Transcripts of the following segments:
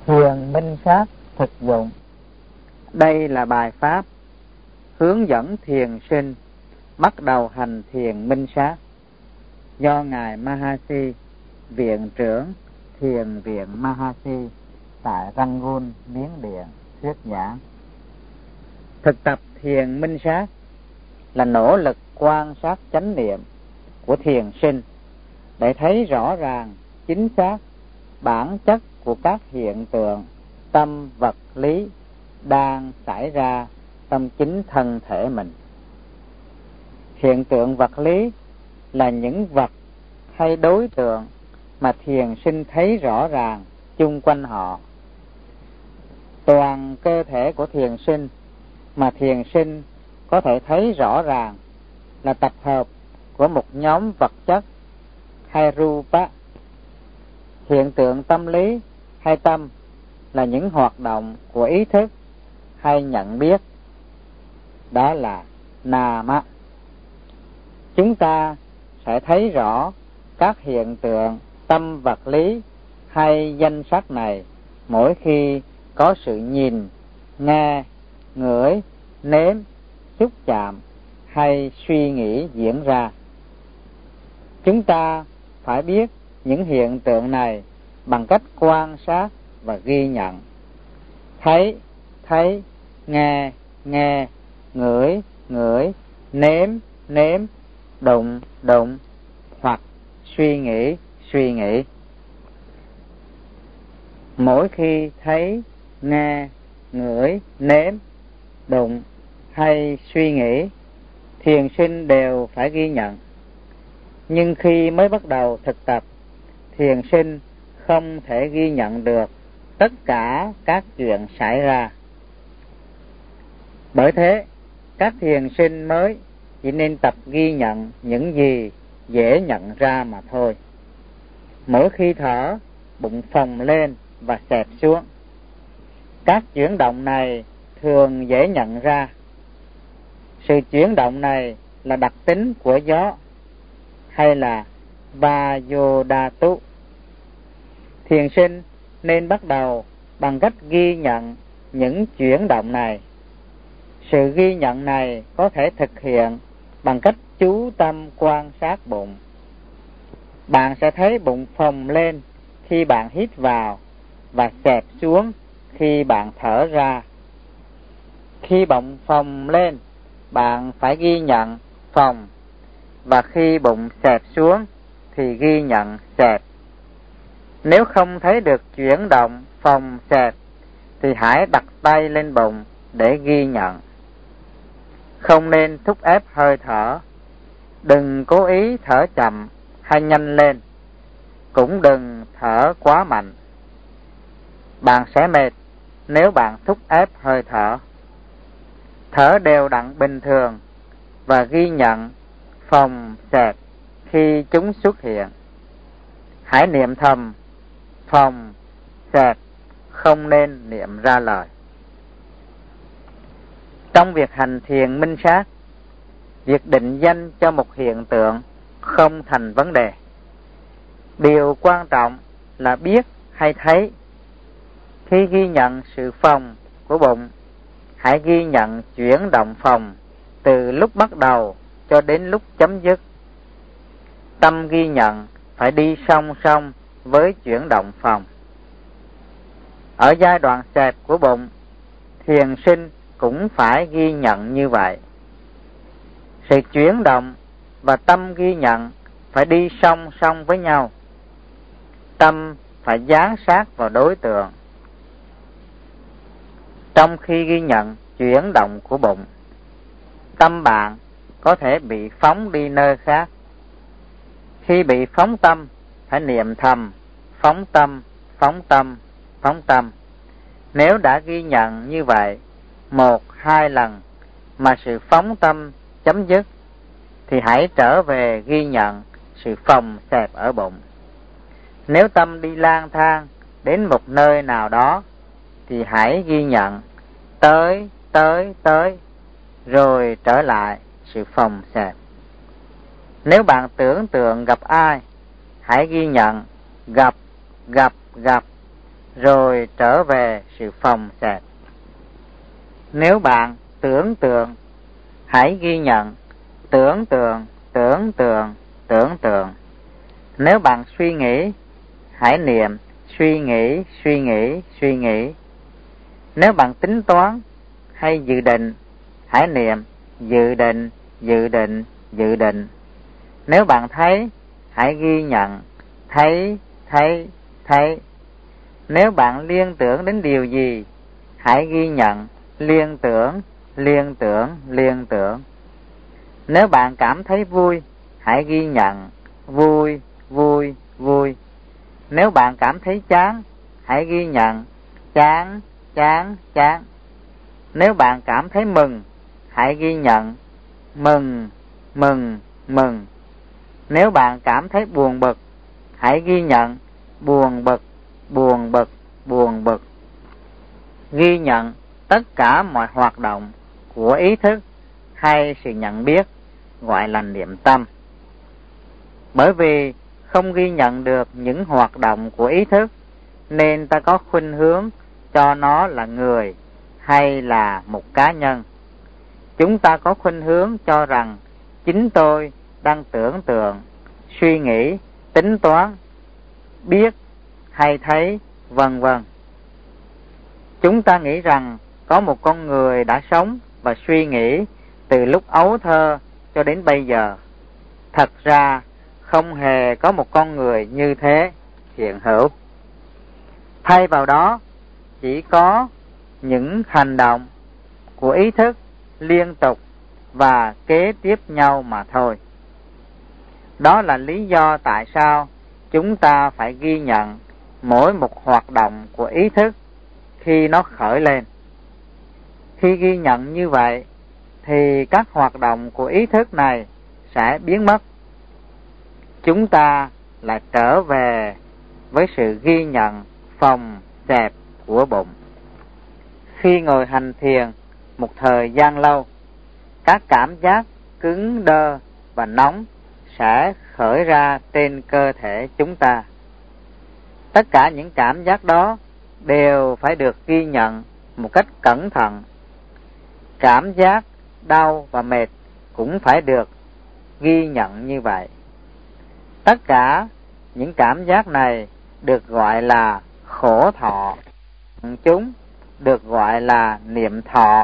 Thiền minh sát thực dụng. Đây là bài pháp hướng dẫn thiền sinh bắt đầu hành thiền minh sát do Ngài Mahasi, Viện trưởng Thiền viện Mahasi tại Rangoon, Miến Điện thuyết giảng. Thực tập thiền minh sát là nỗ lực quan sát chánh niệm của thiền sinh để thấy rõ ràng chính xác bản chất của các hiện tượng tâm vật lý đang xảy ra trong chính thân thể mình. Hiện tượng vật lý là những vật hay đối tượng mà thiền sinh thấy rõ ràng chung quanh họ. Toàn cơ thể của thiền sinh mà thiền sinh có thể thấy rõ ràng là tập hợp của một nhóm vật chất hay rupa. Hiện tượng tâm lý hay tâm là những hoạt động của ý thức hay nhận biết, đó là nama. Chúng ta sẽ thấy rõ các hiện tượng tâm vật lý hay danh sắc này mỗi khi có sự nhìn, nghe, ngửi, nếm, xúc chạm hay suy nghĩ diễn ra. Chúng ta phải biết những hiện tượng này bằng cách quan sát và ghi nhận. Thấy, nghe, ngửi, nếm, đụng, hoặc suy nghĩ. Mỗi khi thấy, nghe, ngửi, nếm, đụng hay suy nghĩ, thiền sinh đều phải ghi nhận. Nhưng khi mới bắt đầu thực tập, thiền sinh không thể ghi nhận được tất cả các chuyện xảy ra. Bởi thế, các thiền sinh mới chỉ nên tập ghi nhận những gì dễ nhận ra mà thôi. Mỗi khi thở, bụng phồng lên và xẹp xuống. Các chuyển động này thường dễ nhận ra. Sự chuyển động này là đặc tính của gió hay là Vayodhatu. Thiền sinh nên bắt đầu bằng cách ghi nhận những chuyển động này. Sự ghi nhận này có thể thực hiện bằng cách chú tâm quan sát bụng. Bạn sẽ thấy bụng phồng lên khi bạn hít vào và xẹp xuống khi bạn thở ra. Khi bụng phồng lên, bạn phải ghi nhận phồng, và khi bụng xẹp xuống thì ghi nhận xẹp. Nếu không thấy được chuyển động phồng xẹp thì hãy đặt tay lên bụng để ghi nhận. Không nên thúc ép hơi thở. Đừng cố ý thở chậm hay nhanh lên. Cũng đừng thở quá mạnh. Bạn sẽ mệt nếu bạn thúc ép hơi thở. Thở đều đặn bình thường và ghi nhận phồng xẹp khi chúng xuất hiện. Hãy niệm thầm phồng xẹp, không nên niệm ra lời. Trong việc hành thiền minh sát, việc định danh cho một hiện tượng không thành vấn đề. Điều quan trọng là biết hay thấy. Khi ghi nhận sự phồng của bụng, hãy ghi nhận chuyển động phồng từ lúc bắt đầu cho đến lúc chấm dứt. Tâm ghi nhận phải đi song song với chuyển động phồng. Ở giai đoạn xẹp của bụng, thiền sinh cũng phải ghi nhận như vậy. Sự chuyển động và tâm ghi nhận phải đi song song với nhau. Tâm phải dán sát vào đối tượng. Trong khi ghi nhận chuyển động của bụng, tâm bạn có thể bị phóng đi nơi khác. Khi bị phóng tâm, phải niệm thầm phóng tâm. Nếu đã ghi nhận như vậy 1-2 lần mà sự phóng tâm chấm dứt, thì hãy trở về ghi nhận sự phồng xẹp ở bụng. Nếu tâm đi lang thang đến một nơi nào đó, thì hãy ghi nhận tới, rồi trở lại sự phồng xẹp. Nếu bạn tưởng tượng gặp ai, hãy ghi nhận gặp, rồi trở về sự phòng xẹp. Nếu bạn tưởng tượng, hãy ghi nhận, tưởng tượng, tưởng tượng, tưởng tượng. Nếu bạn suy nghĩ, hãy niệm, suy nghĩ, suy nghĩ, suy nghĩ. Nếu bạn tính toán hay dự định, hãy niệm, dự định, dự định, dự định. Nếu bạn thấy, hãy ghi nhận, thấy, thấy, thấy. Nếu bạn liên tưởng đến điều gì, hãy ghi nhận, liên tưởng, liên tưởng, liên tưởng. Nếu bạn cảm thấy vui, hãy ghi nhận, vui, vui, vui. Nếu bạn cảm thấy chán, hãy ghi nhận, chán, chán, chán. Nếu bạn cảm thấy mừng, hãy ghi nhận, mừng, mừng, mừng. Nếu bạn cảm thấy buồn bực, hãy ghi nhận, buồn bực, buồn bực, buồn bực. Ghi nhận tất cả mọi hoạt động của ý thức hay sự nhận biết gọi là niệm tâm. Bởi vì không ghi nhận được những hoạt động của ý thức nên ta có khuynh hướng cho nó là người hay là một cá nhân. Chúng ta có khuynh hướng cho rằng chính tôi đang tưởng tượng, suy nghĩ, tính toán, biết hay thấy, vân vân. Chúng ta nghĩ rằng có một con người đã sống và suy nghĩ từ lúc ấu thơ cho đến bây giờ. Thật ra không hề có một con người như thế hiện hữu. Thay vào đó chỉ có những hành động của ý thức liên tục và kế tiếp nhau mà thôi. Đó là lý do tại sao chúng ta phải ghi nhận mỗi một hoạt động của ý thức khi nó khởi lên. Khi ghi nhận như vậy thì các hoạt động của ý thức này sẽ biến mất. Chúng ta lại trở về với sự ghi nhận phòng xẹp của bụng. Khi ngồi hành thiền một thời gian lâu, các cảm giác cứng đơ và nóng sẽ khởi ra trên cơ thể chúng ta. Tất cả những cảm giác đó đều phải được ghi nhận một cách cẩn thận. Cảm giác đau và mệt cũng phải được ghi nhận như vậy. Tất cả những cảm giác này được gọi là khổ thọ. Chúng được gọi là niệm thọ.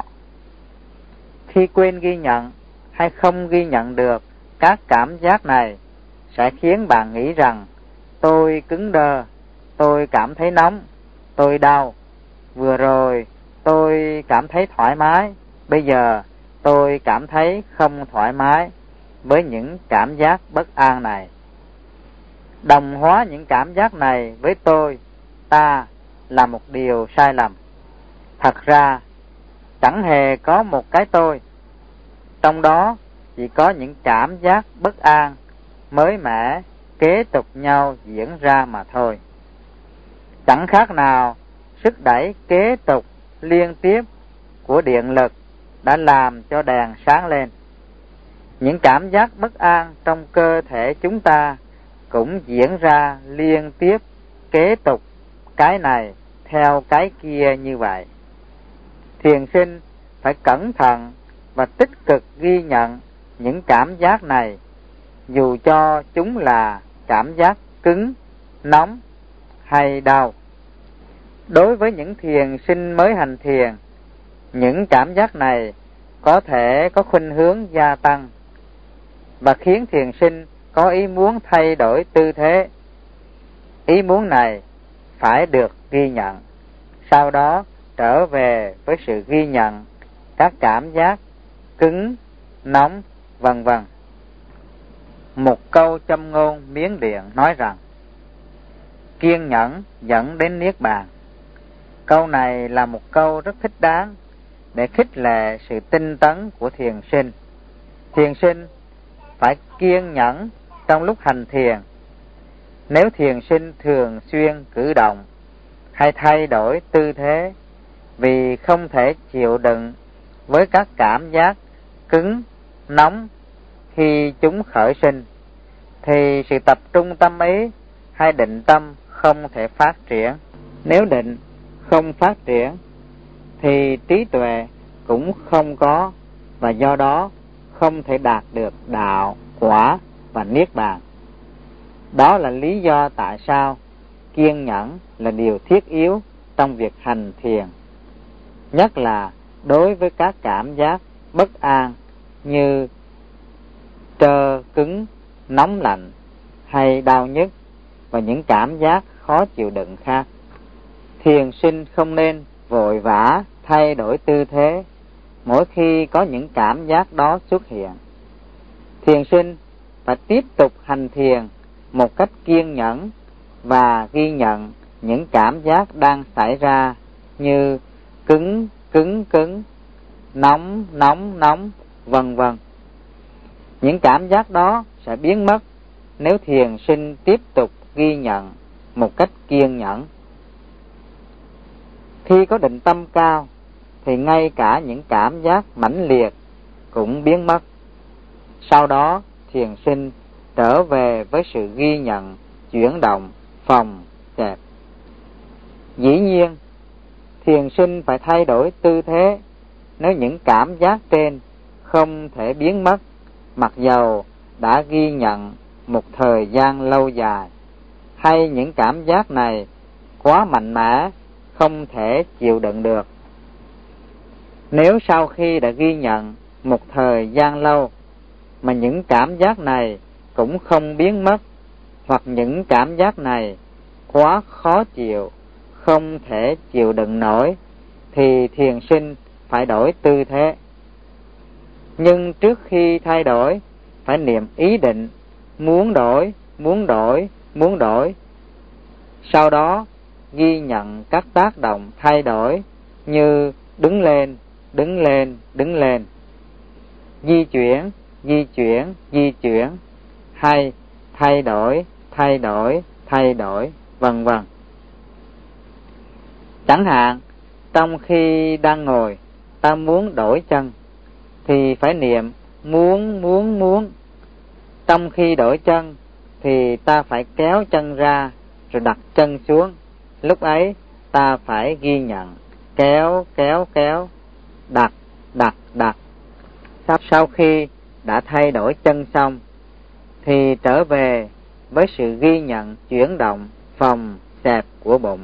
Khi quên ghi nhận hay không ghi nhận được các cảm giác này sẽ khiến bạn nghĩ rằng tôi cứng đơ, tôi cảm thấy nóng, tôi đau. Vừa rồi tôi cảm thấy thoải mái, bây giờ tôi cảm thấy không thoải mái với những cảm giác bất an này. Đồng hóa những cảm giác này với tôi, ta là một điều sai lầm. Thật ra chẳng hề có một cái tôi. Trong đó chỉ có những cảm giác bất an, mới mẻ, kế tục nhau diễn ra mà thôi. Chẳng khác nào sức đẩy kế tục liên tiếp của điện lực đã làm cho đèn sáng lên. Những cảm giác bất an trong cơ thể chúng ta cũng diễn ra liên tiếp, kế tục cái này theo cái kia như vậy. Thiền sinh phải cẩn thận và tích cực ghi nhận những cảm giác này, dù cho chúng là cảm giác cứng, nóng hay đau. Đối với những thiền sinh mới hành thiền, những cảm giác này có thể có khuynh hướng gia tăng và khiến thiền sinh có ý muốn thay đổi tư thế. Ý muốn này phải được ghi nhận, sau đó trở về với sự ghi nhận các cảm giác cứng, nóng, vân vân. Một câu châm ngôn Miến Điện nói rằng kiên nhẫn dẫn đến niết bàn. Câu này là một câu rất thích đáng để khích lệ sự tinh tấn của thiền sinh. Thiền sinh phải kiên nhẫn trong lúc hành thiền. Nếu thiền sinh thường xuyên cử động hay thay đổi tư thế vì không thể chịu đựng với các cảm giác cứng, nóng khi chúng khởi sinh, thì sự tập trung tâm ý hay định tâm không thể phát triển. Nếu định không phát triển thì trí tuệ cũng không có, và do đó không thể đạt được đạo, quả và niết bàn. Đó là lý do tại sao kiên nhẫn là điều thiết yếu trong việc hành thiền, nhất là đối với các cảm giác bất an như trơ cứng, nóng lạnh hay đau nhức và những cảm giác khó chịu đựng khác. Thiền sinh không nên vội vã thay đổi tư thế mỗi khi có những cảm giác đó xuất hiện. Thiền sinh phải tiếp tục hành thiền một cách kiên nhẫn và ghi nhận những cảm giác đang xảy ra như cứng, cứng, cứng, nóng, nóng, nóng, vân vân. Những cảm giác đó sẽ biến mất nếu thiền sinh tiếp tục ghi nhận một cách kiên nhẫn. Khi có định tâm cao thì ngay cả những cảm giác mãnh liệt cũng biến mất. Sau đó thiền sinh trở về với sự ghi nhận chuyển động phòng xẹp. Dĩ nhiên thiền sinh phải thay đổi tư thế nếu những cảm giác trên không thể biến mất, mặc dầu đã ghi nhận một thời gian lâu dài, hay những cảm giác này quá mạnh mẽ không thể chịu đựng được. Nếu sau khi đã ghi nhận một thời gian lâu mà những cảm giác này cũng không biến mất, hoặc những cảm giác này quá khó chịu, không thể chịu đựng nổi, thì thiền sinh phải đổi tư thế. Nhưng trước khi thay đổi, phải niệm ý định muốn đổi, muốn đổi, muốn đổi. Sau đó ghi nhận các tác động thay đổi như đứng lên, đứng lên, đứng lên, di chuyển, di chuyển, di chuyển, hay thay đổi, thay đổi, thay đổi, vân vân. Chẳng hạn, trong khi đang ngồi, ta muốn đổi chân, thì phải niệm muốn, muốn, muốn. Trong khi đổi chân, thì ta phải kéo chân ra, rồi đặt chân xuống. Lúc ấy, ta phải ghi nhận kéo, kéo, kéo, đặt, đặt, đặt. Sau khi đã thay đổi chân xong, thì trở về với sự ghi nhận chuyển động phòng xẹp của bụng.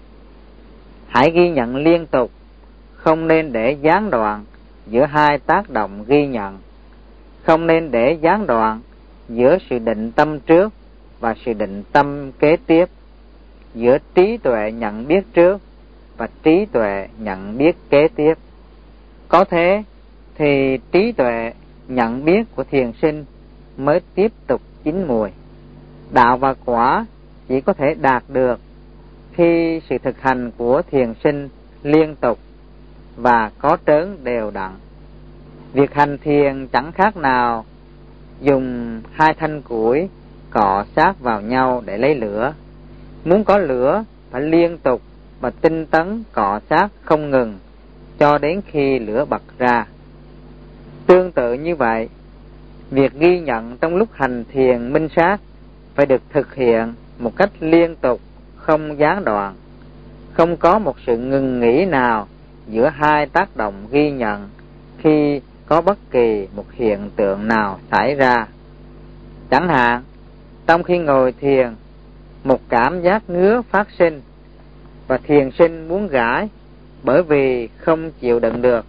Hãy ghi nhận liên tục, không nên để gián đoạn giữa hai tác động ghi nhận. Không nên để gián đoạn giữa sự định tâm trước và sự định tâm kế tiếp, giữa trí tuệ nhận biết trước và trí tuệ nhận biết kế tiếp. Có thế thì trí tuệ nhận biết của thiền sinh mới tiếp tục chín mùi. Đạo và quả chỉ có thể đạt được khi sự thực hành của thiền sinh liên tục và có trớn đều đặn. Việc hành thiền chẳng khác nào dùng hai thanh củi cọ sát vào nhau để lấy lửa. Muốn có lửa phải liên tục và tinh tấn cọ sát không ngừng cho đến khi lửa bật ra. Tương tự như vậy, việc ghi nhận trong lúc hành thiền minh sát phải được thực hiện một cách liên tục, không gián đoạn. Không có một sự ngừng nghỉ nào giữa hai tác động ghi nhận khi có bất kỳ một hiện tượng nào xảy ra. Chẳng hạn, trong khi ngồi thiền, một cảm giác ngứa phát sinh và thiền sinh muốn gãi bởi vì không chịu đựng được.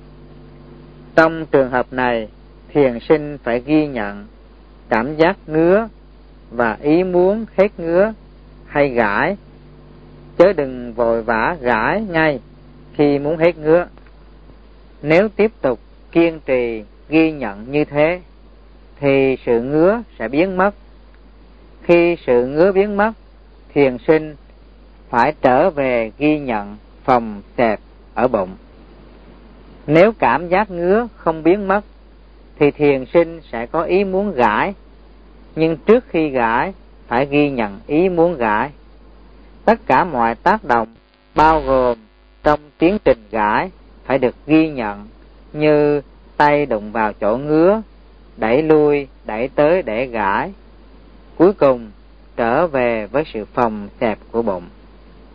Trong trường hợp này, thiền sinh phải ghi nhận cảm giác ngứa và ý muốn hết ngứa hay gãi, chớ đừng vội vã gãi ngay khi muốn hết ngứa. Nếu tiếp tục kiên trì ghi nhận như thế, thì sự ngứa sẽ biến mất. Khi sự ngứa biến mất, thiền sinh phải trở về ghi nhận phòng xẹp ở bụng. Nếu cảm giác ngứa không biến mất, thì thiền sinh sẽ có ý muốn gãi, nhưng trước khi gãi phải ghi nhận ý muốn gãi. Tất cả mọi tác động bao gồm trong tiến trình gãi phải được ghi nhận, như tay đụng vào chỗ ngứa, đẩy lui, đẩy tới để gãi. Cuối cùng trở về với sự phòng xẹp của bụng.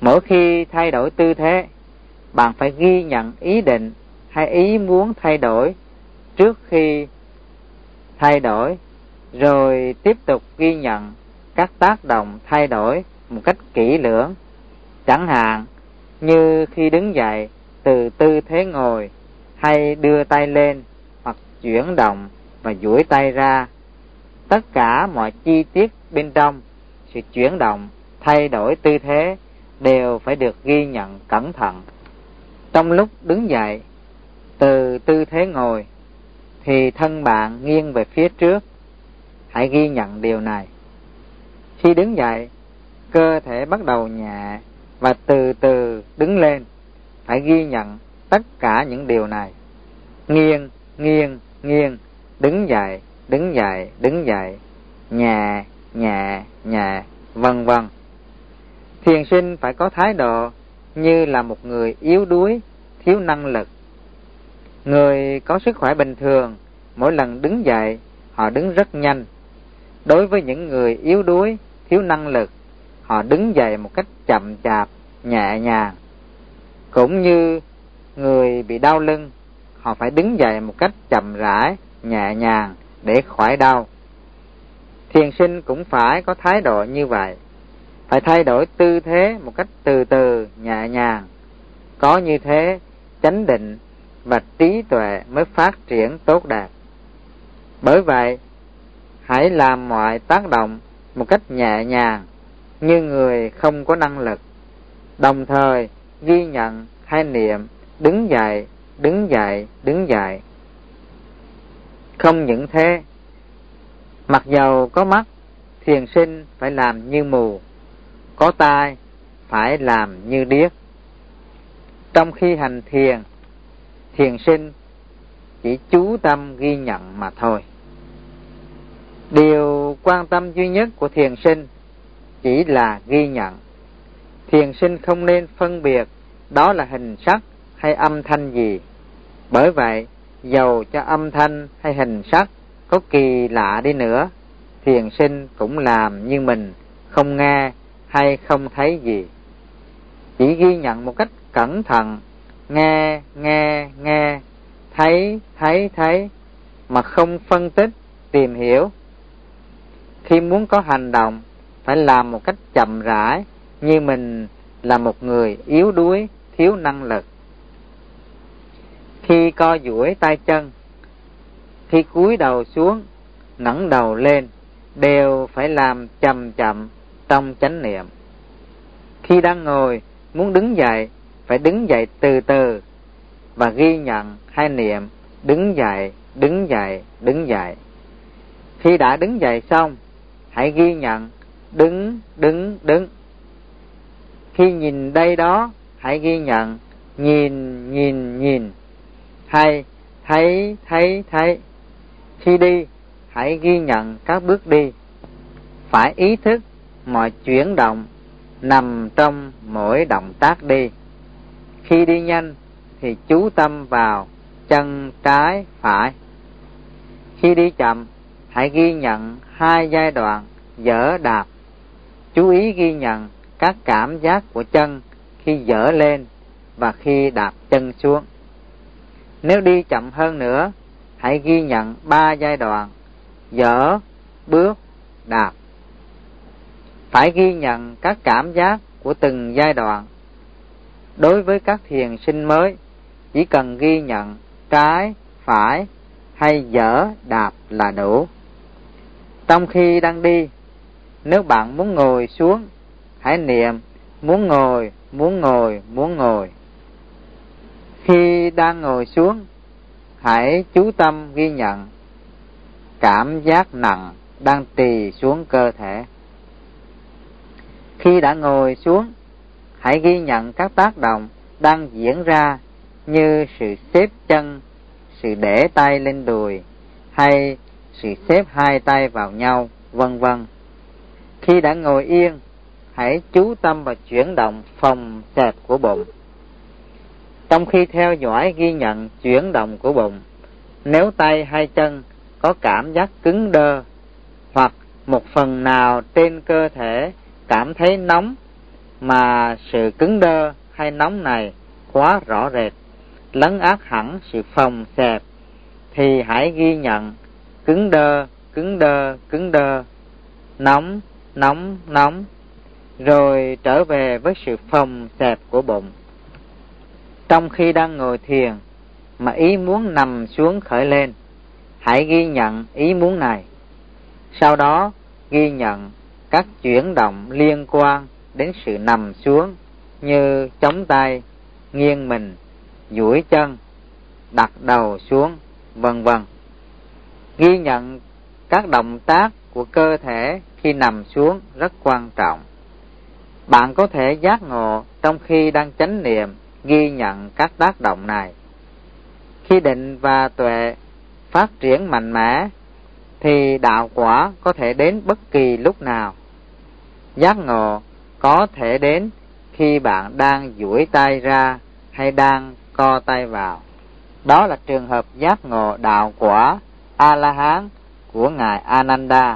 Mỗi khi thay đổi tư thế, bạn phải ghi nhận ý định hay ý muốn thay đổi trước khi thay đổi, rồi tiếp tục ghi nhận các tác động thay đổi một cách kỹ lưỡng. Chẳng hạn như khi đứng dậy từ tư thế ngồi, hay đưa tay lên hoặc chuyển động và duỗi tay ra. Tất cả mọi chi tiết bên trong sự chuyển động, thay đổi tư thế đều phải được ghi nhận cẩn thận. Trong lúc đứng dậy từ tư thế ngồi thì thân bạn nghiêng về phía trước. Hãy ghi nhận điều này. Khi đứng dậy, cơ thể bắt đầu nhẹ và từ từ đứng lên. Phải ghi nhận tất cả những điều này. Nghiêng, nghiêng, nghiêng, đứng dậy, đứng dậy, đứng dậy, nhẹ, nhẹ, nhẹ, vân vân. Thiền sinh phải có thái độ như là một người yếu đuối, thiếu năng lực. Người có sức khỏe bình thường, mỗi lần đứng dậy, họ đứng rất nhanh. Đối với những người yếu đuối, thiếu năng lực, họ đứng dậy một cách chậm chạp, nhẹ nhàng. Cũng như người bị đau lưng, họ phải đứng dậy một cách chậm rãi, nhẹ nhàng để khỏi đau. Thiền sinh cũng phải có thái độ như vậy. Phải thay đổi tư thế một cách từ từ, nhẹ nhàng. Có như thế, chánh định và trí tuệ mới phát triển tốt đẹp. Bởi vậy, hãy làm mọi tác động một cách nhẹ nhàng, như người không có năng lực. Đồng thời ghi nhận hay niệm đứng dậy, đứng dậy, đứng dậy. Không những thế, mặc dầu có mắt, thiền sinh phải làm như mù, có tai phải làm như điếc. Trong khi hành thiền, thiền sinh chỉ chú tâm ghi nhận mà thôi. Điều quan tâm duy nhất của thiền sinh chỉ là ghi nhận. Thiền sinh không nên phân biệt đó là hình sắc hay âm thanh gì. Bởi vậy, dầu cho âm thanh hay hình sắc có kỳ lạ đi nữa, thiền sinh cũng làm như mình không nghe hay không thấy gì. Chỉ ghi nhận một cách cẩn thận, nghe, nghe, nghe, thấy, thấy, thấy, mà không phân tích, tìm hiểu. Khi muốn có hành động, phải làm một cách chậm rãi, như mình là một người yếu đuối, thiếu năng lực. Khi co duỗi tay chân, khi cúi đầu xuống, ngẩng đầu lên, đều phải làm chậm chậm trong chánh niệm. Khi đang ngồi, muốn đứng dậy, phải đứng dậy từ từ và ghi nhận hay niệm đứng dậy, đứng dậy, đứng dậy. Khi đã đứng dậy xong, hãy ghi nhận đứng, đứng, đứng. Khi nhìn đây đó, hãy ghi nhận nhìn, nhìn, nhìn, hay thấy, thấy, thấy. Khi đi, hãy ghi nhận các bước đi. Phải ý thức mọi chuyển động nằm trong mỗi động tác đi. Khi đi nhanh thì chú tâm vào chân trái phải. Khi đi chậm, hãy ghi nhận hai giai đoạn dỡ đạp. Chú ý ghi nhận các cảm giác của chân khi dỡ lên và khi đạp chân xuống. Nếu đi chậm hơn nữa, hãy ghi nhận 3 giai đoạn dỡ, bước, đạp. Phải ghi nhận các cảm giác của từng giai đoạn. Đối với các thiền sinh mới, chỉ cần ghi nhận trái, phải hay dỡ, đạp là đủ. Trong khi đang đi, nếu bạn muốn ngồi xuống, hãy niệm muốn ngồi, muốn ngồi, muốn ngồi. Khi đang ngồi xuống, hãy chú tâm ghi nhận cảm giác nặng đang trì xuống cơ thể. Khi đã ngồi xuống, hãy ghi nhận các tác động đang diễn ra như sự xếp chân, sự để tay lên đùi hay sự xếp hai tay vào nhau, vân vân. Khi đã ngồi yên, hãy chú tâm vào chuyển động phồng xẹp của bụng. Trong khi theo dõi ghi nhận chuyển động của bụng, nếu tay hay chân có cảm giác cứng đơ hoặc một phần nào trên cơ thể cảm thấy nóng, mà sự cứng đơ hay nóng này quá rõ rệt, lấn át hẳn sự phồng xẹp, thì hãy ghi nhận cứng đơ, cứng đơ, cứng đơ, nóng, nóng, nóng, rồi trở về với sự phồng xẹp của bụng. Trong khi đang ngồi thiền mà ý muốn nằm xuống khởi lên, hãy ghi nhận ý muốn này. Sau đó ghi nhận các chuyển động liên quan đến sự nằm xuống như chống tay, nghiêng mình, duỗi chân, đặt đầu xuống, vân vân. Ghi nhận các động tác của cơ thể khi nằm xuống rất quan trọng. Bạn có thể giác ngộ trong khi đang chánh niệm ghi nhận các tác động này. Khi định và tuệ phát triển mạnh mẽ thì đạo quả có thể đến bất kỳ lúc nào. Giác ngộ có thể đến khi bạn đang duỗi tay ra hay đang co tay vào. Đó là trường hợp giác ngộ đạo quả A-la-hán của Ngài Ananda.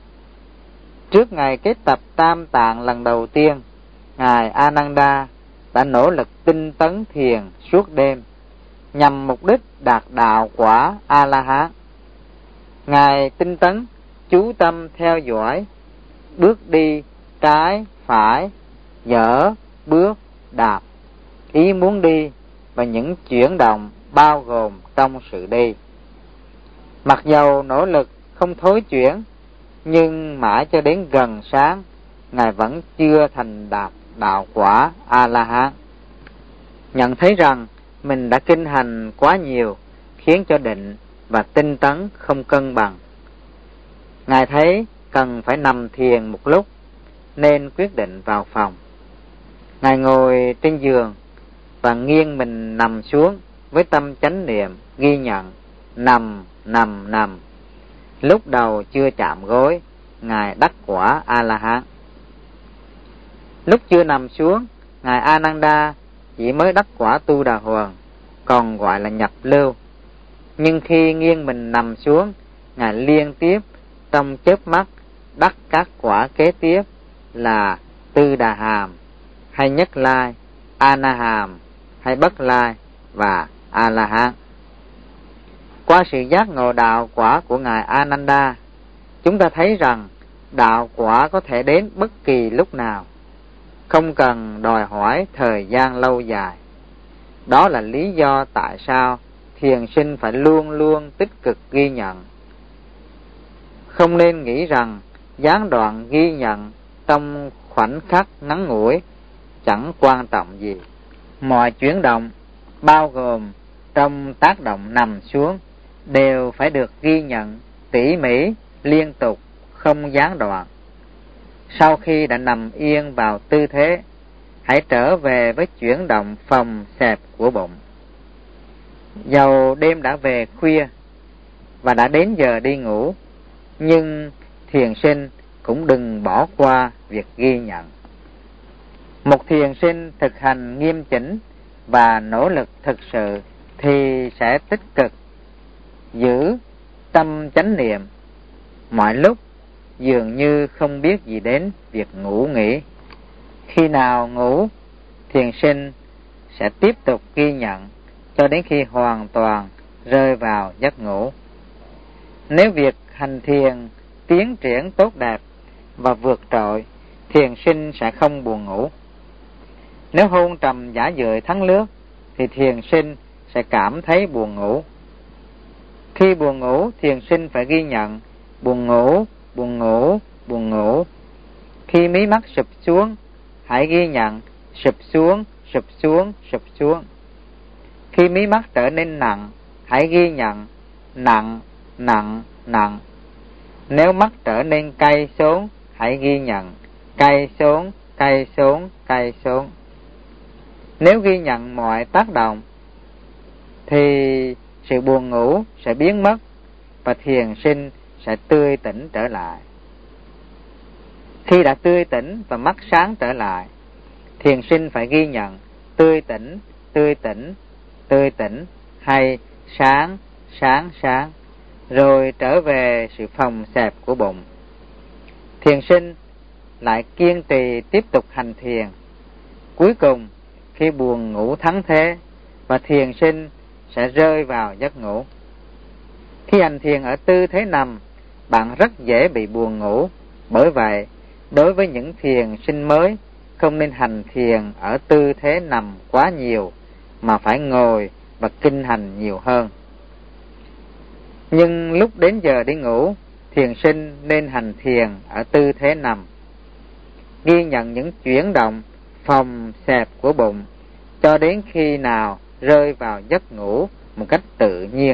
Trước ngày kết tập Tam Tạng lần đầu tiên, Ngài Ananda đã nỗ lực tinh tấn thiền suốt đêm nhằm mục đích đạt đạo quả A-la-hán. Ngài tinh tấn chú tâm theo dõi bước đi trái, phải, dở, bước, đạp, ý muốn đi và những chuyển động bao gồm trong sự đi. Mặc dầu nỗ lực không thối chuyển, nhưng mãi cho đến gần sáng, Ngài vẫn chưa thành đạt đạo quả A-la-hán. Nhận thấy rằng mình đã kinh hành quá nhiều, khiến cho định và tinh tấn không cân bằng. Ngài thấy cần phải nằm thiền một lúc, nên quyết định vào phòng. Ngài ngồi trên giường và nghiêng mình nằm xuống với tâm chánh niệm ghi nhận nằm, nằm, nằm. Lúc đầu chưa chạm gối, Ngài đắc quả A-la-hán. Lúc chưa nằm xuống, Ngài Ananda chỉ mới đắc quả Tu Đà Hoàng, còn gọi là nhập lưu. Nhưng khi nghiêng mình nằm xuống, Ngài liên tiếp trong chớp mắt đắc các quả kế tiếp là Tư Đà Hàm, hay Nhất Lai, A-na Hàm, hay Bất Lai và A-la-hán. Qua sự giác ngộ đạo quả của Ngài Ananda, chúng ta thấy rằng đạo quả có thể đến bất kỳ lúc nào, không cần đòi hỏi thời gian lâu dài. Đó là lý do tại sao thiền sinh phải luôn luôn tích cực ghi nhận. Không nên nghĩ rằng gián đoạn ghi nhận trong khoảnh khắc ngắn ngủi chẳng quan trọng gì. Mọi chuyển động, bao gồm trong tác động nằm xuống, đều phải được ghi nhận tỉ mỉ, liên tục, không gián đoạn. Sau khi đã nằm yên vào tư thế, hãy trở về với chuyển động phồng xẹp của bụng. Dầu đêm đã về khuya và đã đến giờ đi ngủ, nhưng thiền sinh cũng đừng bỏ qua việc ghi nhận. Một thiền sinh thực hành nghiêm chỉnh và nỗ lực thực sự thì sẽ tích cực giữ tâm chánh niệm, mọi lúc dường như không biết gì đến việc ngủ nghỉ. Khi nào ngủ, thiền sinh sẽ tiếp tục ghi nhận cho đến khi hoàn toàn rơi vào giấc ngủ. Nếu việc hành thiền tiến triển tốt đẹp và vượt trội, thiền sinh sẽ không buồn ngủ. Nếu hôn trầm dã dời thắng lướt, thì thiền sinh sẽ cảm thấy buồn ngủ. Khi buồn ngủ, thiền sinh phải ghi nhận buồn ngủ, buồn ngủ, buồn ngủ. Khi mí mắt sụp xuống, hãy ghi nhận sụp xuống, sụp xuống, sụp xuống. Khi mí mắt trở nên nặng, hãy ghi nhận nặng, nặng, nặng. Nếu mắt trở nên cay xuống, hãy ghi nhận cay xuống, cay xuống, cay xuống. Nếu ghi nhận mọi tác động, thì sự buồn ngủ sẽ biến mất và thiền sinh sẽ tươi tỉnh trở lại. Khi đã tươi tỉnh và mắt sáng trở lại, thiền sinh phải ghi nhận tươi tỉnh, tươi tỉnh, tươi tỉnh, hay sáng, sáng, sáng, rồi trở về sự phồng xẹp của bụng. Thiền sinh lại kiên trì tiếp tục hành thiền cuối cùng, khi buồn ngủ thắng thế, và thiền sinh sẽ rơi vào giấc ngủ. Khi hành thiền ở tư thế nằm, bạn rất dễ bị buồn ngủ. Bởi vậy, đối với những thiền sinh mới, không nên hành thiền ở tư thế nằm quá nhiều, mà phải ngồi và kinh hành nhiều hơn. Nhưng lúc đến giờ đi ngủ, thiền sinh nên hành thiền ở tư thế nằm, ghi nhận những chuyển động phồng xẹp của bụng cho đến khi nào rơi vào giấc ngủ một cách tự nhiên.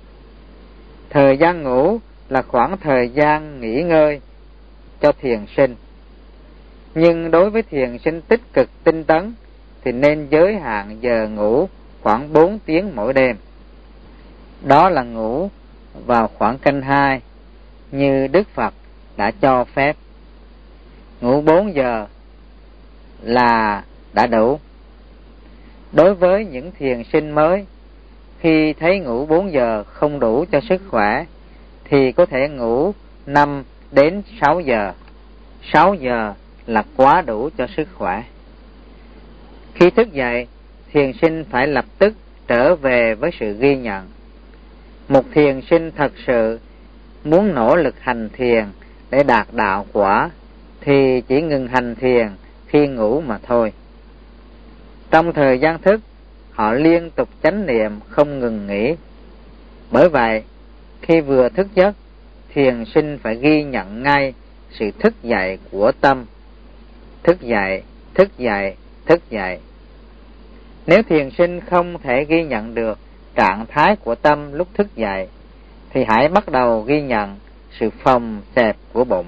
Thời gian ngủ là khoảng thời gian nghỉ ngơi cho thiền sinh. Nhưng đối với thiền sinh tích cực tinh tấn thì nên giới hạn giờ ngủ khoảng 4 tiếng mỗi đêm. Đó là ngủ vào khoảng canh 2 như Đức Phật đã cho phép. Ngủ 4 giờ là đã đủ. Đối với những thiền sinh mới, khi thấy ngủ 4 giờ không đủ cho sức khỏe thì có thể ngủ 5 đến 6 giờ. 6 giờ là quá đủ cho sức khỏe. Khi thức dậy, thiền sinh phải lập tức trở về với sự ghi nhận. Một thiền sinh thật sự muốn nỗ lực hành thiền để đạt đạo quả thì chỉ ngừng hành thiền khi ngủ mà thôi. Trong thời gian thức, họ liên tục chánh niệm không ngừng nghỉ. Bởi vậy, khi vừa thức giấc, thiền sinh phải ghi nhận ngay sự thức dậy của tâm. Thức dậy, thức dậy, thức dậy. Nếu thiền sinh không thể ghi nhận được trạng thái của tâm lúc thức dậy, thì hãy bắt đầu ghi nhận sự phồng xẹp của bụng.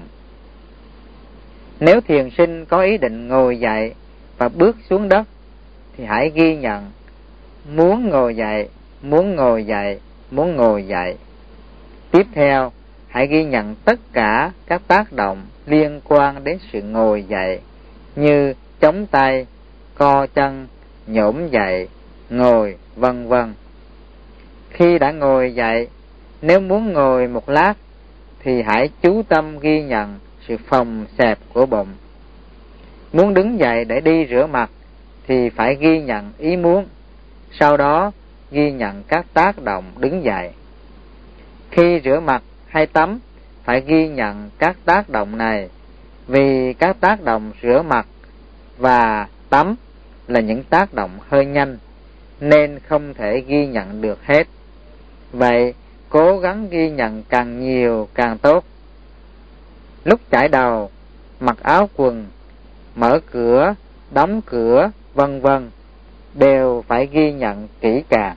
Nếu thiền sinh có ý định ngồi dậy và bước xuống đất, thì hãy ghi nhận muốn ngồi dậy, muốn ngồi dậy, muốn ngồi dậy. Tiếp theo, hãy ghi nhận tất cả các tác động liên quan đến sự ngồi dậy, như chống tay, co chân, nhổm dậy, ngồi, vân vân. Khi đã ngồi dậy, nếu muốn ngồi một lát, thì hãy chú tâm ghi nhận sự phồng xẹp của bụng. Muốn đứng dậy để đi rửa mặt, thì phải ghi nhận ý muốn. Sau đó, ghi nhận các tác động đứng dậy. Khi rửa mặt hay tắm, phải ghi nhận các tác động này, vì các tác động rửa mặt và tắm là những tác động hơi nhanh, nên không thể ghi nhận được hết. Vậy, cố gắng ghi nhận càng nhiều càng tốt. Lúc chải đầu, mặc áo quần, mở cửa, đóng cửa, vân vân, đều phải ghi nhận kỹ càng.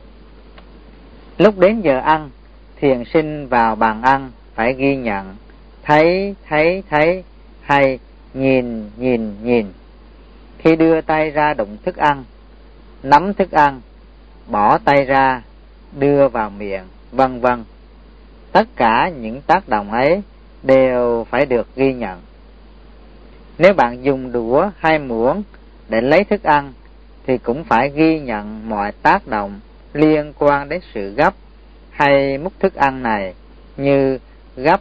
Lúc đến giờ ăn, thiền sinh vào bàn ăn phải ghi nhận thấy, hay nhìn. Khi đưa tay ra đụng thức ăn, nắm thức ăn, bỏ tay ra, đưa vào miệng, vân vân. Tất cả những tác động ấy đều phải được ghi nhận. Nếu bạn dùng đũa hay muỗng để lấy thức ăn, thì cũng phải ghi nhận mọi tác động liên quan đến sự gấp hay múc thức ăn này, như gấp,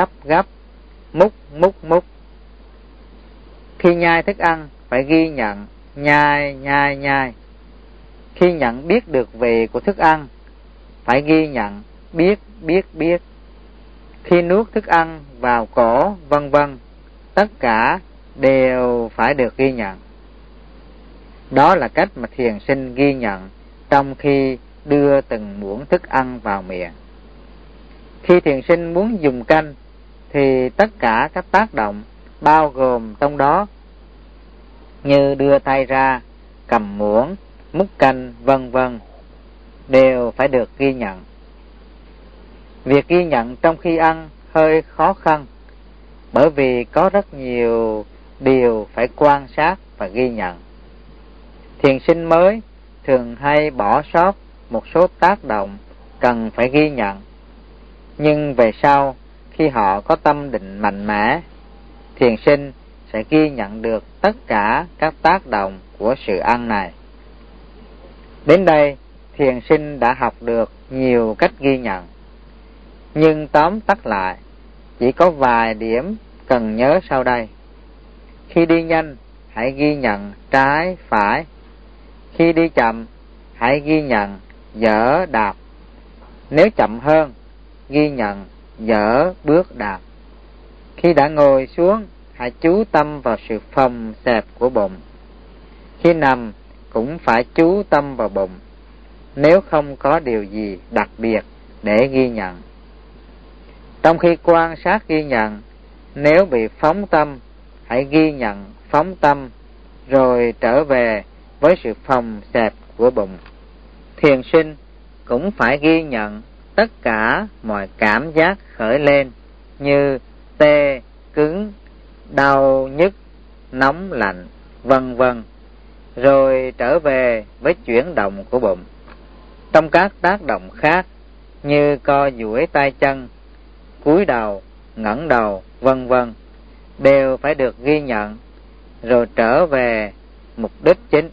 múc. Khi nhai thức ăn, phải ghi nhận nhai. Khi nhận biết được vị của thức ăn, phải ghi nhận biết. Khi nuốt thức ăn vào cổ, vân vân, tất cả đều phải được ghi nhận. Đó là cách mà thiền sinh ghi nhận trong khi đưa từng muỗng thức ăn vào miệng. Khi thiền sinh muốn dùng canh, thì tất cả các tác động bao gồm trong đó, như đưa tay ra, cầm muỗng, múc canh, vân vân, đều phải được ghi nhận. Việc ghi nhận trong khi ăn hơi khó khăn, bởi vì có rất nhiều điều phải quan sát và ghi nhận. Thiền sinh mới thường hay bỏ sót một số tác động cần phải ghi nhận. Nhưng về sau, khi họ có tâm định mạnh mẽ, thiền sinh sẽ ghi nhận được tất cả các tác động của sự ăn này. Đến đây, thiền sinh đã học được nhiều cách ghi nhận. Nhưng tóm tắt lại, chỉ có vài điểm cần nhớ sau đây. Khi đi nhanh, hãy ghi nhận trái phải. Khi đi chậm, hãy ghi nhận dở đạp. Nếu chậm hơn, ghi nhận dở bước đạp. Khi đã ngồi xuống, hãy chú tâm vào sự phồng xẹp của bụng. Khi nằm, cũng phải chú tâm vào bụng, nếu không có điều gì đặc biệt để ghi nhận. Trong khi quan sát ghi nhận, nếu bị phóng tâm, hãy ghi nhận phóng tâm, rồi trở về với sự phồng xẹp của bụng. Thiền sinh cũng phải ghi nhận tất cả mọi cảm giác khởi lên như tê, cứng, đau, nhức, nóng, lạnh, vân vân, rồi trở về với chuyển động của bụng. Trong các tác động khác như co duỗi tay chân, cúi đầu, ngẩng đầu, vân vân, đều phải được ghi nhận rồi trở về mục đích chính.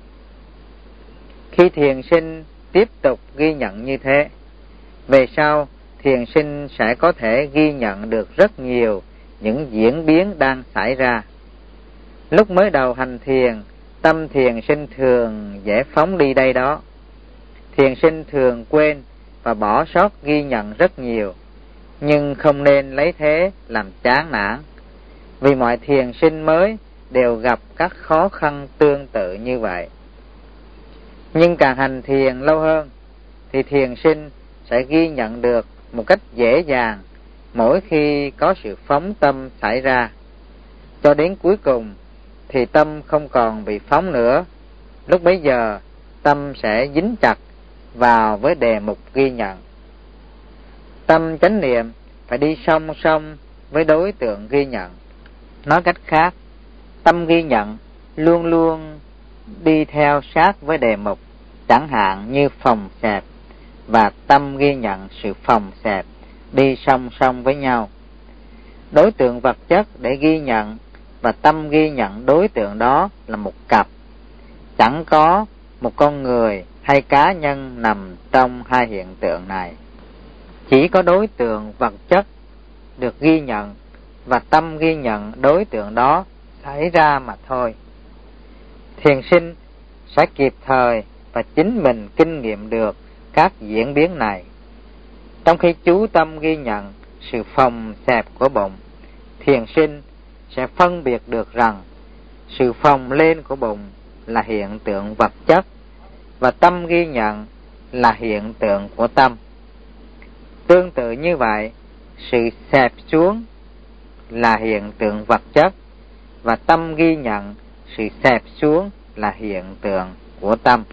Khi thiền sinh tiếp tục ghi nhận như thế, về sau thiền sinh sẽ có thể ghi nhận được rất nhiều những diễn biến đang xảy ra. Lúc mới đầu hành thiền, tâm thiền sinh thường dễ phóng đi đây đó. Thiền sinh thường quên và bỏ sót ghi nhận rất nhiều, nhưng không nên lấy thế làm chán nản, vì mọi thiền sinh mới đều gặp các khó khăn tương tự như vậy. Nhưng càng hành thiền lâu hơn, thì thiền sinh sẽ ghi nhận được một cách dễ dàng mỗi khi có sự phóng tâm xảy ra. Cho đến cuối cùng thì tâm không còn bị phóng nữa. Lúc bấy giờ tâm sẽ dính chặt vào với đề mục ghi nhận. Tâm chánh niệm phải đi song song với đối tượng ghi nhận. Nói cách khác, tâm ghi nhận luôn luôn đi theo sát với đề mục, chẳng hạn như phồng xẹp và tâm ghi nhận sự phồng xẹp đi song song với nhau. Đối tượng vật chất để ghi nhận và tâm ghi nhận đối tượng đó là một cặp. Chẳng có một con người hay cá nhân nằm trong hai hiện tượng này. Chỉ có đối tượng vật chất được ghi nhận và tâm ghi nhận đối tượng đó xảy ra mà thôi. Thiền sinh sẽ kịp thời và chính mình kinh nghiệm được các diễn biến này. Trong khi chú tâm ghi nhận sự phồng xẹp của bụng, thiền sinh sẽ phân biệt được rằng sự phồng lên của bụng là hiện tượng vật chất và tâm ghi nhận là hiện tượng của tâm. Tương tự như vậy, sự xẹp xuống là hiện tượng vật chất và tâm ghi nhận sự xẹp xuống là hiện tượng của tâm.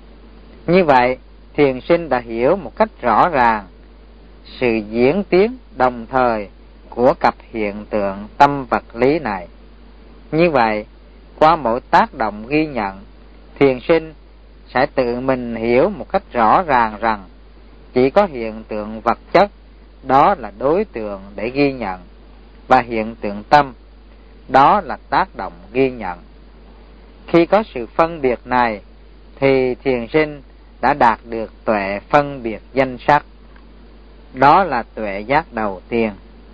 Như vậy, thiền sinh đã hiểu một cách rõ ràng sự diễn tiến đồng thời của cặp hiện tượng tâm vật lý này. Như vậy, qua mỗi tác động ghi nhận, thiền sinh sẽ tự mình hiểu một cách rõ ràng rằng chỉ có hiện tượng vật chất, đó là đối tượng để ghi nhận, và hiện tượng tâm, đó là tác động ghi nhận. Khi có sự phân biệt này, thì thiền sinh đã đạt được tuệ phân biệt danh sắc. Đó là tuệ giác đầu tiên.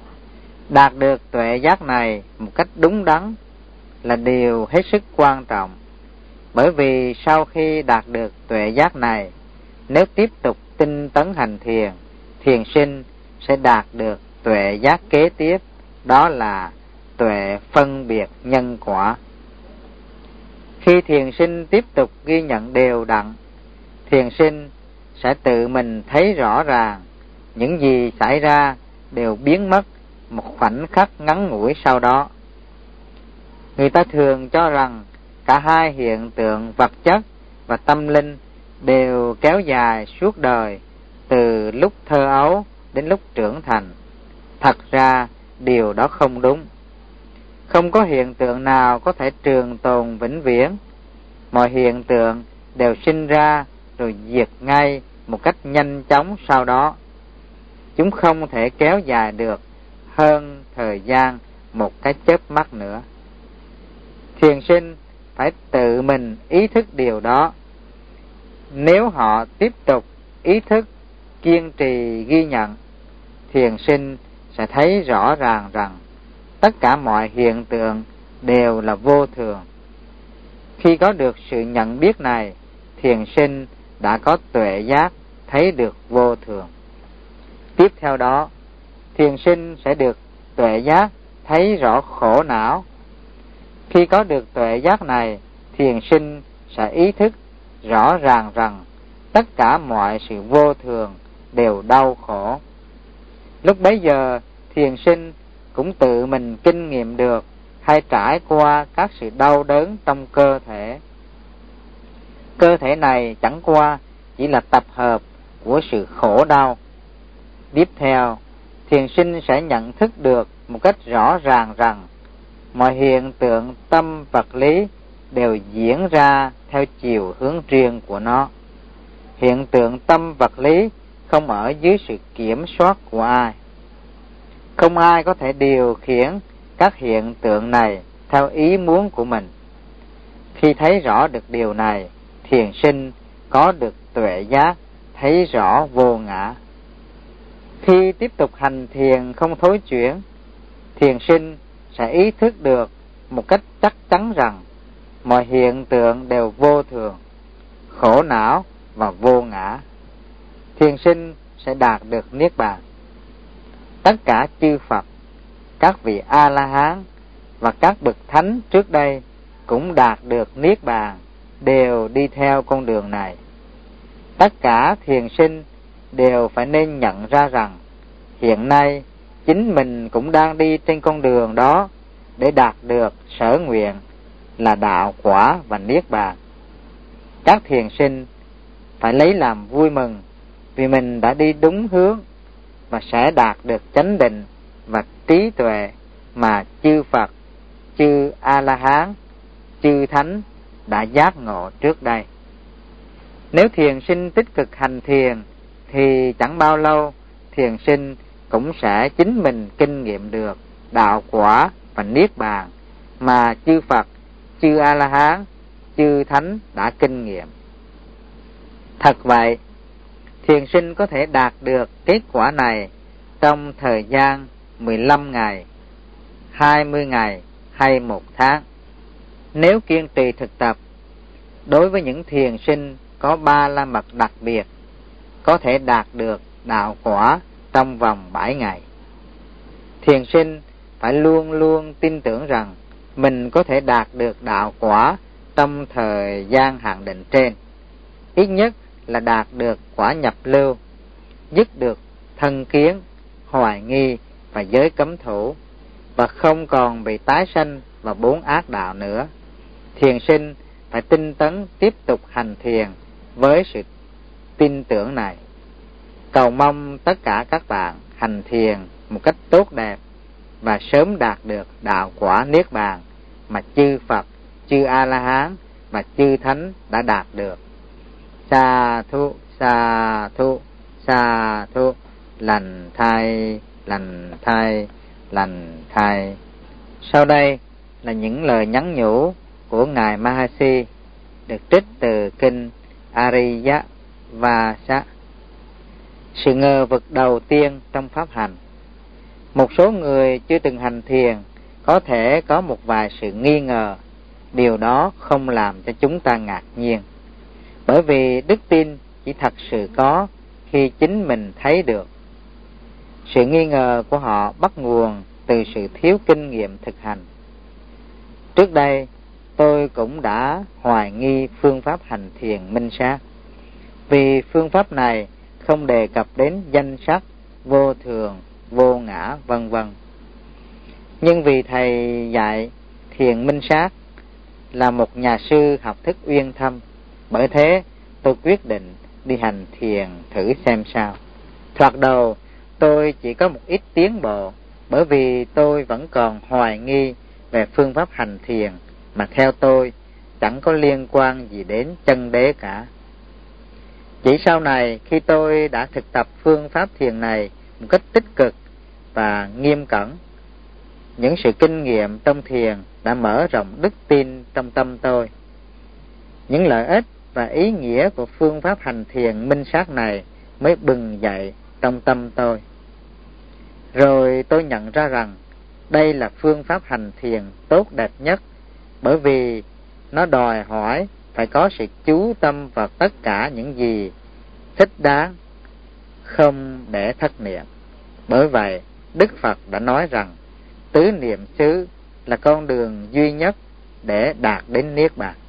Đạt được tuệ giác này một cách đúng đắn là điều hết sức quan trọng, bởi vì sau khi đạt được tuệ giác này, nếu tiếp tục tinh tấn hành thiền, thiền sinh sẽ đạt được tuệ giác kế tiếp, đó là tuệ phân biệt nhân quả. Khi thiền sinh tiếp tục ghi nhận đều đặn, thiền sinh sẽ tự mình thấy rõ ràng những gì xảy ra đều biến mất một khoảnh khắc ngắn ngủi sau đó. Người ta thường cho rằng cả hai hiện tượng vật chất và tâm linh đều kéo dài suốt đời, từ lúc thơ ấu đến lúc trưởng thành. Thật ra điều đó không đúng. Không có hiện tượng nào có thể trường tồn vĩnh viễn. Mọi hiện tượng đều sinh ra rồi diệt ngay một cách nhanh chóng sau đó. Chúng không thể kéo dài được hơn thời gian một cái chớp mắt nữa. Thiền sinh phải tự mình ý thức điều đó. Nếu họ tiếp tục ý thức kiên trì ghi nhận, thiền sinh sẽ thấy rõ ràng rằng tất cả mọi hiện tượng đều là vô thường. Khi có được sự nhận biết này, thiền sinh đã có tuệ giác, thấy được vô thường. Tiếp theo đó, thiền sinh sẽ được tuệ giác, thấy rõ khổ não. Khi có được tuệ giác này, thiền sinh sẽ ý thức rõ ràng rằng tất cả mọi sự vô thường đều đau khổ. Lúc bấy giờ, thiền sinh cũng tự mình kinh nghiệm được hay trải qua các sự đau đớn trong cơ thể. Cơ thể này chẳng qua chỉ là tập hợp của sự khổ đau. Tiếp theo, thiền sinh sẽ nhận thức được một cách rõ ràng rằng mọi hiện tượng tâm vật lý đều diễn ra theo chiều hướng riêng của nó. Hiện tượng tâm vật lý không ở dưới sự kiểm soát của ai. Không ai có thể điều khiển các hiện tượng này theo ý muốn của mình. Khi thấy rõ được điều này, thiền sinh có được tuệ giác, thấy rõ vô ngã. Khi tiếp tục hành thiền không thối chuyển, thiền sinh sẽ ý thức được một cách chắc chắn rằng mọi hiện tượng đều vô thường, khổ não và vô ngã. Thiền sinh sẽ đạt được niết bàn. Tất cả chư Phật, các vị A-la-hán và các bậc thánh trước đây cũng đạt được niết bàn, đều đi theo con đường này. Tất cả thiền sinh đều phải nên nhận ra rằng hiện nay chính mình cũng đang đi trên con đường đó để đạt được sở nguyện là đạo quả và niết bàn. Các thiền sinh phải lấy làm vui mừng vì mình đã đi đúng hướng và sẽ đạt được chánh định và trí tuệ mà chư Phật, chư A-la-hán, chư Thánh đã giác ngộ trước đây. Nếu thiền sinh tích cực hành thiền thì chẳng bao lâu thiền sinh cũng sẽ chính mình kinh nghiệm được đạo quả và niết bàn mà chư Phật, chư A-la-hán, chư Thánh đã kinh nghiệm. Thật vậy, thiền sinh có thể đạt được kết quả này trong thời gian 15 ngày, 20 ngày hay 1 tháng. Nếu kiên trì thực tập, đối với những thiền sinh có 3 la mật đặc biệt, có thể đạt được đạo quả trong vòng 7 ngày. Thiền sinh phải luôn luôn tin tưởng rằng mình có thể đạt được đạo quả trong thời gian hạn định trên. Ít nhất là đạt được quả nhập lưu, dứt được thân kiến, hoài nghi và giới cấm thủ, và không còn bị tái sanh vào 4 ác đạo nữa. Thiền sinh phải tinh tấn tiếp tục hành thiền với sự tin tưởng này. Cầu mong tất cả các bạn hành thiền một cách tốt đẹp và sớm đạt được đạo quả niết bàn mà chư Phật, chư A-la-hán và chư Thánh đã đạt được. Sa thu, sa thu, sa thu. Lành thay, lành thay, lành thay. Sau đây là những lời nhắn nhủ của Ngài Mahasi được trích từ kinh Ariyavasa. Sự ngờ vực đầu tiên trong pháp hành. Một số người chưa từng hành thiền có thể có một vài sự nghi ngờ. Điều đó không làm cho chúng ta ngạc nhiên, bởi vì đức tin chỉ thật sự có khi chính mình thấy được. Sự nghi ngờ của họ bắt nguồn từ sự thiếu kinh nghiệm thực hành. Trước đây, tôi cũng đã hoài nghi phương pháp hành thiền minh sát, vì phương pháp này không đề cập đến danh sắc, vô thường, vô ngã, vân vân. Nhưng vì thầy dạy thiền minh sát là một nhà sư học thức uyên thâm, bởi thế tôi quyết định đi hành thiền thử xem sao. Thoạt đầu tôi chỉ có một ít tiến bộ, bởi vì tôi vẫn còn hoài nghi về phương pháp hành thiền mà theo tôi chẳng có liên quan gì đến chân đế cả. Chỉ sau này khi tôi đã thực tập phương pháp thiền này một cách tích cực và nghiêm cẩn, những sự kinh nghiệm trong thiền đã mở rộng đức tin trong tâm tôi. Những lợi ích và ý nghĩa của phương pháp hành thiền minh sát này mới bừng dậy trong tâm tôi. Rồi tôi nhận ra rằng đây là phương pháp hành thiền tốt đẹp nhất, bởi vì nó đòi hỏi phải có sự chú tâm vào tất cả những gì thích đáng, không để thất niệm. Bởi vậy, Đức Phật đã nói rằng tứ niệm xứ là con đường duy nhất để đạt đến Niết Bàn.